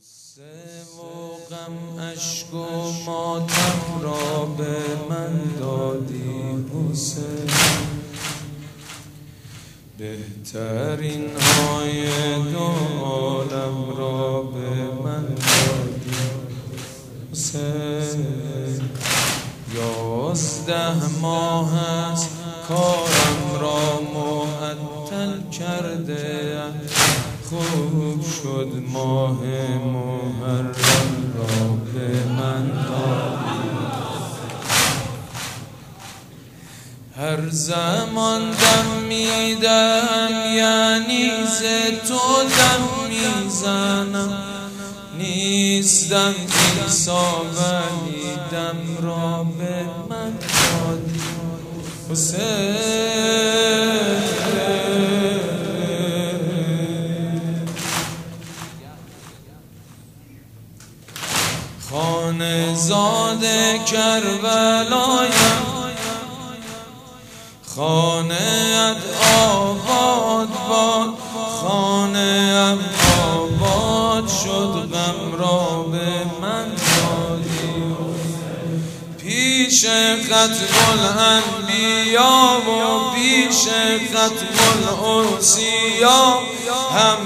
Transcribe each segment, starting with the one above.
غصه و غم اشک و ماتم را به من دادی حسین، بهترین های دو عالم را به من دادی حسین. 11 ماه است کارم را معطل کرده، خوب شد ماه محرم را به من دادی. هر زمان دم میدم یعنی ز تو دم میزنم، نیستم عیسی ولی دم را به من دادی حسین. خانه‌زاد کربلایم، خانه‌ات آباد باد، خانه‌ام آباد شد، غم را به من دادی. پیش ختم الانبیا و پیش ختم الاوصیا، هم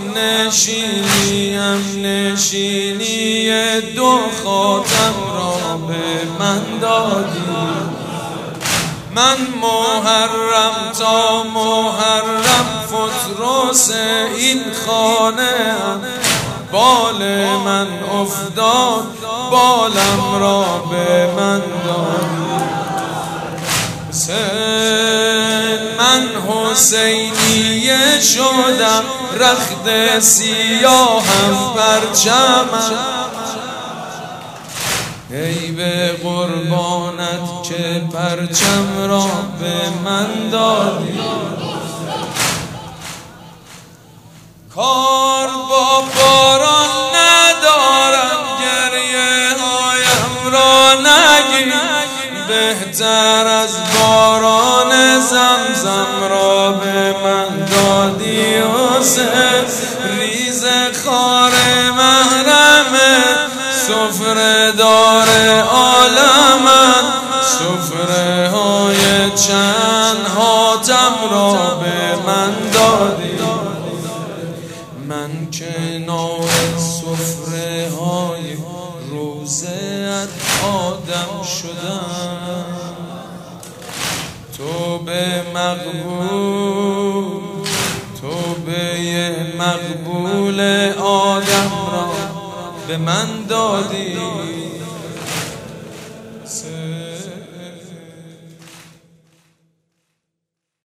نشینی دو خاتم را به من دادی. من محرم تا محرم فتروس این خانه، بال من افتاد بالم را به من دادی حسین. من حسینیه شدم، رخت سیاهم پرچمم، ای به قربانت که پرچم را به من دادی. کار با باران ندارم، گریه هایم را نگیر، بهتر از باران زمزم را به من دادی حسین. ریز خار محرمه، سفره دار عالمم، سفره های چند حاتم را به من دادی. من کنار سفره های روزت آدم شدم، توبه مقبول آدم را به من دادی.